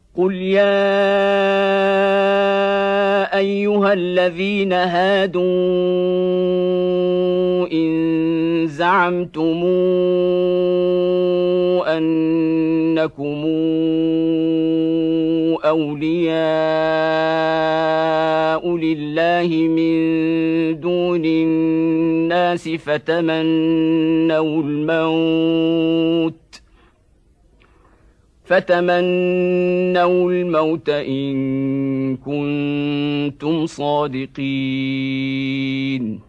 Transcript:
قل يا أيها الذين هادوا إن زعمتم أنكم أولياء لله من دون الناس فتمنوا الموت إن كنتم صادقين